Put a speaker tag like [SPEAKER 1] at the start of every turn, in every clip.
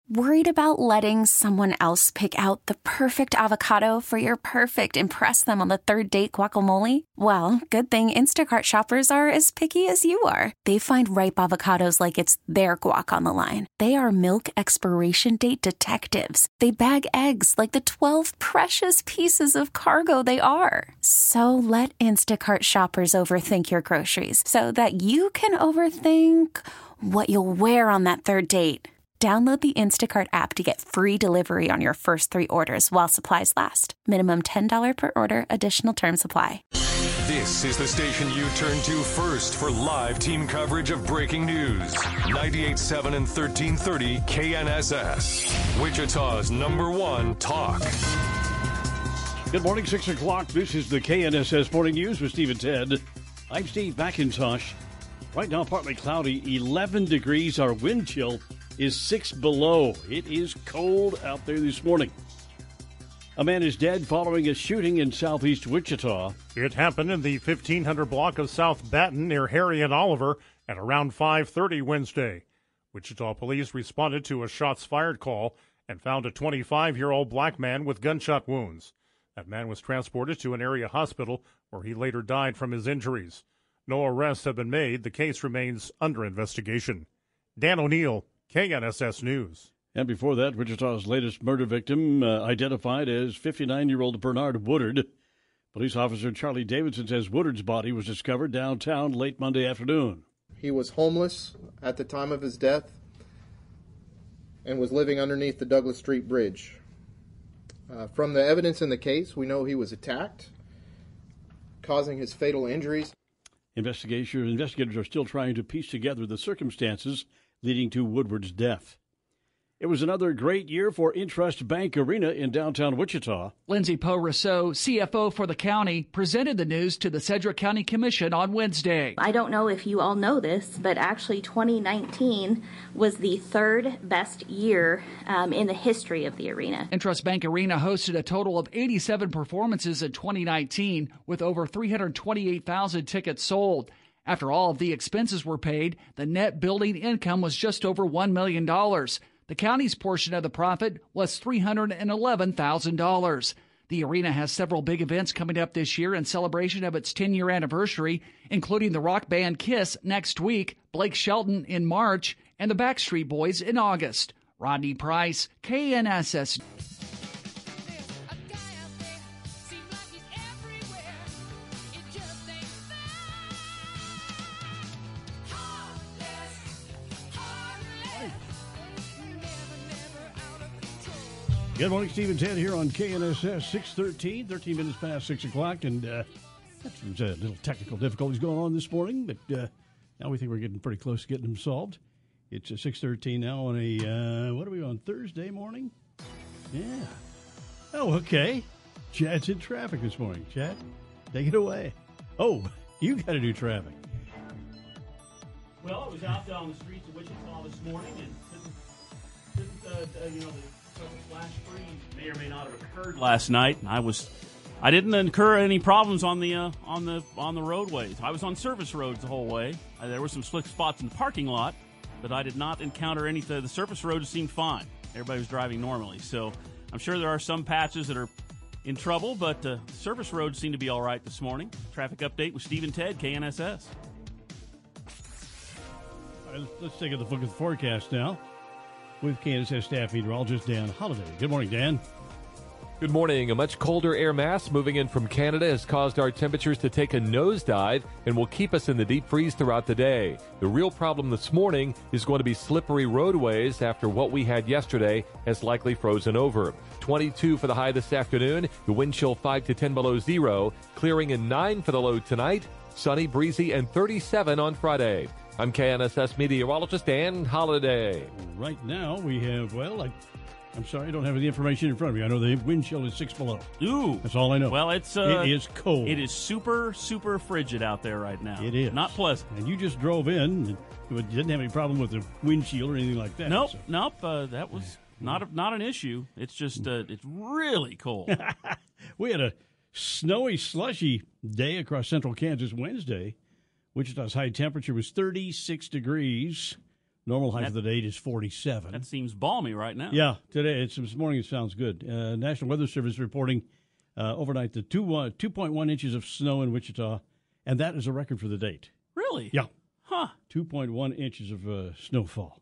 [SPEAKER 1] Worried about letting someone else pick out the perfect avocado for your perfect impress them on the third date guacamole? Well, good thing Instacart shoppers are as picky as you are. They find ripe avocados like it's their guac on the line. They are milk expiration date detectives. They bag eggs like the 12 precious pieces of cargo they are. So let Instacart shoppers overthink your groceries so that you can overthink what you'll wear on that third date. Download the Instacart app to get free delivery on your first 3 orders while supplies last. Minimum $10 per order. Additional terms apply.
[SPEAKER 2] This is the station you turn to first for live team coverage of breaking news. 98.7 and 1330 KNSS. Wichita's #1 talk.
[SPEAKER 3] Good morning, 6 o'clock. This is the KNSS Morning News with Steve and Ted. I'm Steve McIntosh. Right now, partly cloudy, 11 degrees. Our wind chill is 6 below. It is cold out there this morning. A man is dead following a shooting in southeast Wichita.
[SPEAKER 4] It happened in the 1500 block of South Baton near Harry and Oliver at around 5:30 Wednesday. Wichita police responded to a shots fired call and found a 25-year-old black man with gunshot wounds. That man was transported to an area hospital where he later died from his injuries. No arrests have been made. The case remains under investigation. Dan O'Neill, KNSS News.
[SPEAKER 3] And before that, Wichita's latest murder victim identified as 59-year-old Bernard Woodard. Police officer Charlie Davidson says Woodard's body was discovered downtown late Monday afternoon.
[SPEAKER 5] He was homeless at the time of his death and was living underneath the Douglas Street Bridge. From the evidence in the case, we know he was attacked, causing his fatal injuries.
[SPEAKER 3] Investigators are still trying to piece together the circumstances leading to Woodward's death. It was another great year for Intrust Bank Arena in downtown Wichita.
[SPEAKER 6] Lindsay Poe-Rousseau, CFO for the county, presented the news to the Sedgwick County Commission on Wednesday.
[SPEAKER 7] I don't know if you all know this, but actually 2019 was the third best year in the history of the arena.
[SPEAKER 6] Intrust Bank Arena hosted a total of 87 performances in 2019 with over 328,000 tickets sold. After all of the expenses were paid, the net building income was just over $1 million. The county's portion of the profit was $311,000. The arena has several big events coming up this year in celebration of its 10-year anniversary, including the rock band Kiss next week, Blake Shelton in March, and the Backstreet Boys in August. Rodney Price, KNSS.
[SPEAKER 3] Good morning, Steve and Ted here on KNSS 613, 13 minutes past 6 o'clock. And there's a little technical difficulties going on this morning, but now we think we're getting pretty close to getting them solved. It's 6:13 now on a, what are we on, Thursday morning? Yeah. Oh, okay. Chad's in traffic this morning. Chad, take it away. Oh, you got to do traffic.
[SPEAKER 8] Well, I was out on the streets of Wichita this morning, and the flash freeze may or may not have occurred last night. I didn't incur any problems on the roadways. I was on service roads the whole way. There were some slick spots in the parking lot, but I did not encounter anything. The surface roads seemed fine. Everybody was driving normally. So I'm sure there are some patches that are in trouble, but surface roads seem to be all right this morning. Traffic update with Steve and Ted, KNSS.
[SPEAKER 3] All right, let's take a look at the forecast now with KNSS staff meteorologist Dan Holliday. Good morning, Dan.
[SPEAKER 9] Good morning. A much colder air mass moving in from Canada has caused our temperatures to take a nosedive and will keep us in the deep freeze throughout the day. The real problem this morning is going to be slippery roadways after what we had yesterday has likely frozen over. 22 for the high this afternoon, the wind chill 5 to 10 below zero, clearing in 9 for the low tonight, sunny, breezy, and 37 on Friday. I'm KNSS meteorologist Dan Holliday.
[SPEAKER 3] Right now we have, I'm sorry, I don't have the information in front of me. I know the wind chill is 6 below.
[SPEAKER 8] Ooh.
[SPEAKER 3] That's all I know.
[SPEAKER 8] Well,
[SPEAKER 3] it is cold.
[SPEAKER 8] It is super, super frigid out there right now.
[SPEAKER 3] It is.
[SPEAKER 8] Not pleasant.
[SPEAKER 3] And you just drove in. You didn't have any problem with the windshield or anything like that.
[SPEAKER 8] Nope,
[SPEAKER 3] so.
[SPEAKER 8] nope. That was not an issue. It's just, it's really cold.
[SPEAKER 3] We had a snowy, slushy day across central Kansas Wednesday. Wichita's high temperature was 36 degrees. Normal high for the day is 47.
[SPEAKER 8] That seems balmy right now.
[SPEAKER 3] Yeah, today, this morning it sounds good. National Weather Service reporting overnight the 2.1 inches of snow in Wichita, and that is a record for the date.
[SPEAKER 8] Really?
[SPEAKER 3] Yeah.
[SPEAKER 8] Huh.
[SPEAKER 3] 2.1 inches of snowfall.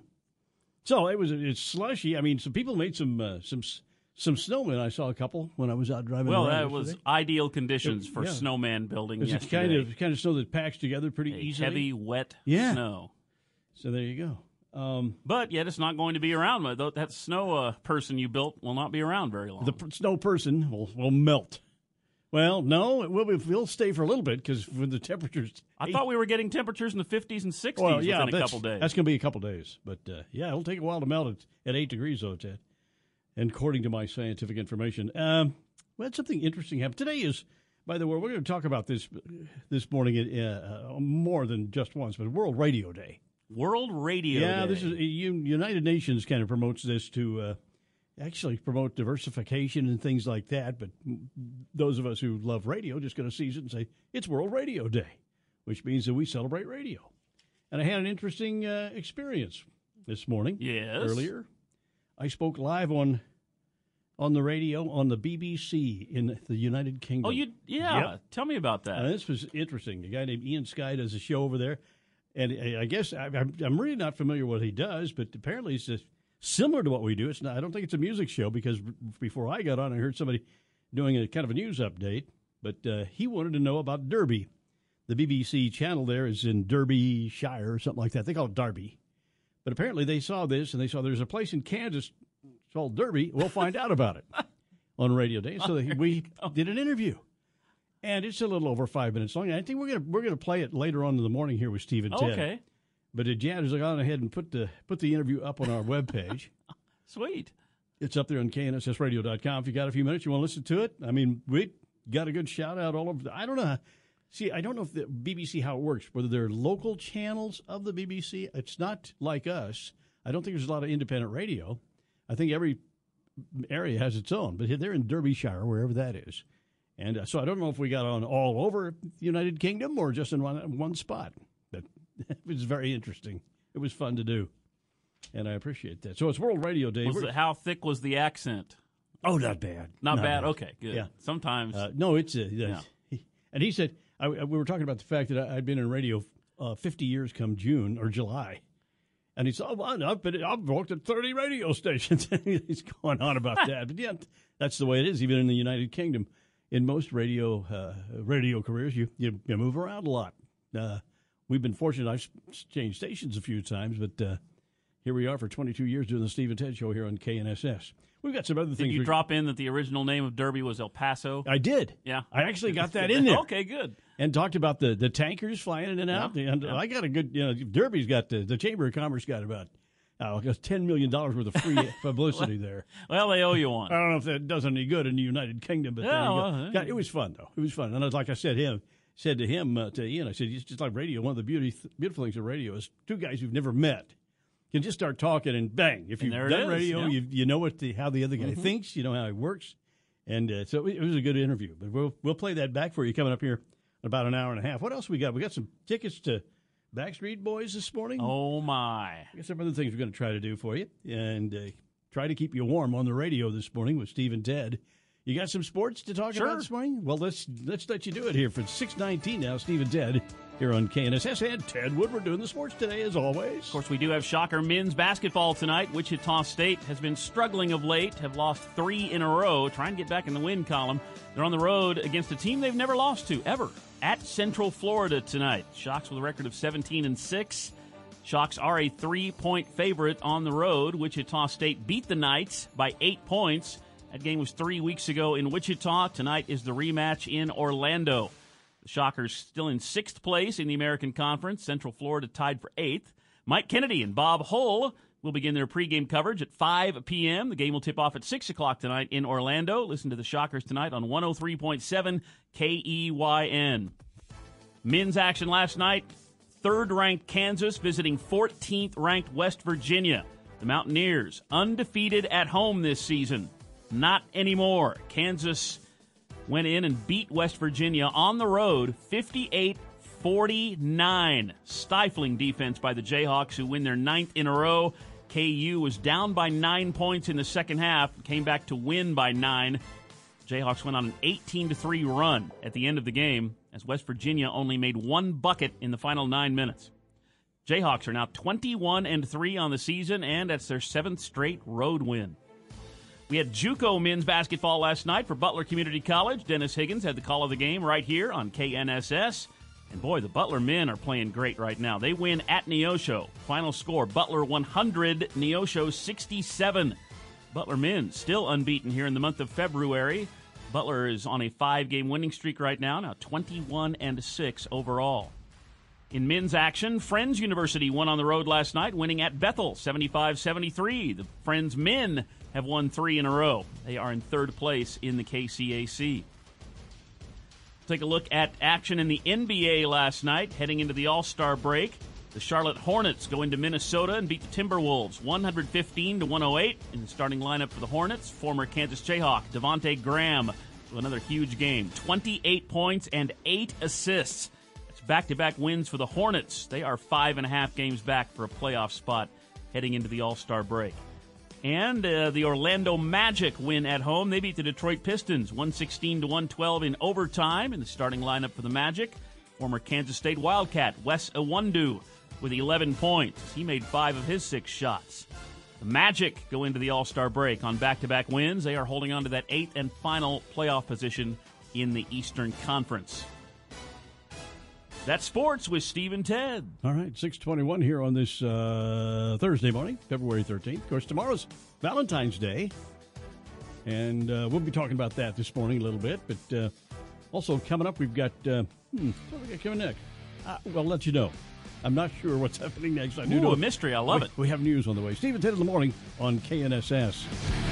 [SPEAKER 3] So it's slushy. I mean, some people made some snowmen. I saw a couple when I was out driving.
[SPEAKER 8] Well,
[SPEAKER 3] around
[SPEAKER 8] that was ideal conditions for snowman building
[SPEAKER 3] it's
[SPEAKER 8] yesterday.
[SPEAKER 3] kind of snow that packs together pretty easily.
[SPEAKER 8] Heavy, wet snow.
[SPEAKER 3] So there you go.
[SPEAKER 8] But yet it's not going to be around. That snow person you built will not be around very long.
[SPEAKER 3] The snow person will melt. Well, no, we'll stay for a little bit because when the temperatures...
[SPEAKER 8] I thought we were getting temperatures in the 50s and 60s within a couple days.
[SPEAKER 3] That's going to be a couple days. But, it'll take a while to melt at 8 degrees, though, Ted. And according to my scientific information. We had something interesting happen. Today is, by the way, we're going to talk about this morning more than just once, but World Radio Day.
[SPEAKER 8] World Radio Day.
[SPEAKER 3] Yeah, this is United Nations kind of promotes this to... actually promote diversification and things like that, but those of us who love radio just going to seize it and say, it's World Radio Day, which means that we celebrate radio. And I had an interesting experience this morning.
[SPEAKER 8] Yes.
[SPEAKER 3] Earlier. I spoke live on the radio on the BBC in the United Kingdom.
[SPEAKER 8] Oh, Yep. Tell me about that.
[SPEAKER 3] This was interesting. A guy named Ian Sky does a show over there, and I guess I'm really not familiar with what he does, but apparently it's just similar to what we do. It's not. I don't think it's a music show because before I got on, I heard somebody doing a kind of a news update. But he wanted to know about Derby. The BBC channel there is in Derbyshire or something like that. They call it Derby. But apparently they saw this and they saw there's a place in Kansas called Derby. We'll find out about it on Radio Day. So we did an interview, and it's a little over 5 minutes long. I think we're gonna play it later on in the morning here with Steve and Ted.
[SPEAKER 8] Okay.
[SPEAKER 3] But Jan has gone ahead and put the interview up on our webpage.
[SPEAKER 8] Sweet.
[SPEAKER 3] It's up there on knssradio.com. If you got a few minutes, you want to listen to it. I mean, we got a good shout out all over. I don't know if the BBC, how it works, whether they're local channels of the BBC. It's not like us. I don't think there's a lot of independent radio. I think every area has its own. But they're in Derbyshire, wherever that is. And so I don't know if we got on all over the United Kingdom or just in one spot. But it was very interesting. It was fun to do, and I appreciate that. So it's World Radio Day.
[SPEAKER 8] How thick was the accent?
[SPEAKER 3] Oh, not bad.
[SPEAKER 8] Not bad? Okay, good.
[SPEAKER 3] Yeah.
[SPEAKER 8] Sometimes.
[SPEAKER 3] No, it's... And he said, we were talking about the fact that I'd been in radio 50 years come June or July. And he said, I've worked at 30 radio stations. He's going on about that. But yeah, that's the way it is, even in the United Kingdom. In most radio careers, you move around a lot. We've been fortunate. I've changed stations a few times, but here we are for 22 years doing the Steve and Ted Show here on KNSS. We've got some other things.
[SPEAKER 8] Did you drop in that the original name of Derby was El Paso?
[SPEAKER 3] I did.
[SPEAKER 8] Yeah.
[SPEAKER 3] I actually got that in there.
[SPEAKER 8] Okay, good.
[SPEAKER 3] And talked about the tankers flying in and out. Yeah. And I got a good, Derby's got, the Chamber of Commerce got about $10 million worth of free publicity there.
[SPEAKER 8] Well, they owe you one.
[SPEAKER 3] I don't know if that does any good in the United Kingdom, but it was fun, though. It was fun. And like I said to Ian, I said, it's just like radio. One of the beautiful things of radio is two guys who've never met can just start talking and bang. If you've done radio, you know how the other guy thinks, you know how he works. And so it was a good interview. But we'll play that back for you coming up here in about an hour and a half. What else we got? We got some tickets to Backstreet Boys this morning.
[SPEAKER 8] Oh, my.
[SPEAKER 3] We got some other things we're going to try to do for you. And try to keep you warm on the radio this morning with Steve and Ted. You got some sports to talk about this morning? Well, let's let you do it here for 6:19 now. Steve and Ted here on KNSS, and Ted Woodward doing the sports today, as always.
[SPEAKER 8] Of course, we do have Shocker men's basketball tonight. Wichita State has been struggling of late, have lost 3 in a row, trying to get back in the win column. They're on the road against a team they've never lost to, ever, at Central Florida tonight. Shocks with a record of 17-6. Shocks are a 3-point favorite on the road. Wichita State beat the Knights by 8 points. That game was 3 weeks ago in Wichita. Tonight is the rematch in Orlando. The Shockers still in 6th place in the American Conference. Central Florida tied for 8th. Mike Kennedy and Bob Hull will begin their pregame coverage at 5 p.m. The game will tip off at 6 o'clock tonight in Orlando. Listen to the Shockers tonight on 103.7 KEYN. Men's action last night. 3rd-ranked Kansas visiting 14th-ranked West Virginia. The Mountaineers undefeated at home this season. Not anymore. Kansas went in and beat West Virginia on the road 58-40. 49. Stifling defense by the Jayhawks, who win their 9th in a row. KU was down by 9 points in the second half, came back to win by 9. Jayhawks went on an 18-3 run at the end of the game, as West Virginia only made 1 bucket in the final 9 minutes. Jayhawks are now 21-3 on the season, and that's their 7th straight road win. We had JUCO men's basketball last night for Butler Community College. Dennis Higgins had the call of the game right here on KNSS. And boy, the Butler men are playing great right now. They win at Neosho. Final score, Butler 100, Neosho 67. Butler men still unbeaten here in the month of February. Butler is on a 5-game winning streak right now 21-6 overall. In men's action, Friends University won on the road last night, winning at Bethel 75-73. The Friends men have won 3 in a row. They are in 3rd place in the KCAC. Take a look at action in the NBA last night, heading into the All-Star break. The Charlotte Hornets go into Minnesota and beat the Timberwolves 115-108. In the starting lineup for the Hornets, former Kansas Jayhawk Devontae Graham with another huge game, 28 points and 8 assists. That's back-to-back wins for the Hornets. They are 5.5 games back for a playoff spot heading into the All-Star break. And the Orlando Magic win at home. They beat the Detroit Pistons 116-112 in overtime. In the starting lineup for the Magic, former Kansas State Wildcat Wes Iwundu with 11 points. He made 5 of his 6 shots. The Magic go into the All-Star break on back-to-back wins. They are holding on to that 8th and final playoff position in the Eastern Conference. That's sports with Steve and Ted.
[SPEAKER 3] All right, 6:21 here on this Thursday morning, February 13th. Of course, tomorrow's Valentine's Day, and we'll be talking about that this morning a little bit. But also coming up, we've got what do we got coming next? I'll let you know. I'm not sure what's happening next. I do know
[SPEAKER 8] a mystery. I love it.
[SPEAKER 3] We have news on the way. Steve and Ted in the morning on KNSS.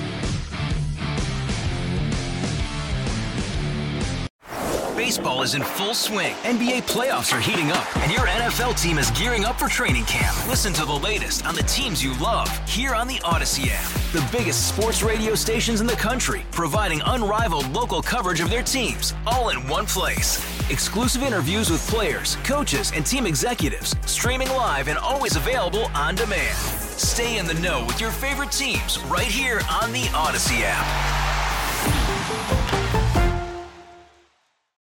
[SPEAKER 10] Baseball is in full swing. NBA playoffs are heating up, and your NFL team is gearing up for training camp. Listen to the latest on the teams you love here on the Odyssey app. The biggest sports radio stations in the country, providing unrivaled local coverage of their teams, all in one place. Exclusive interviews with players, coaches, and team executives, streaming live and always available on demand. Stay in the know with your favorite teams right here on the Odyssey app.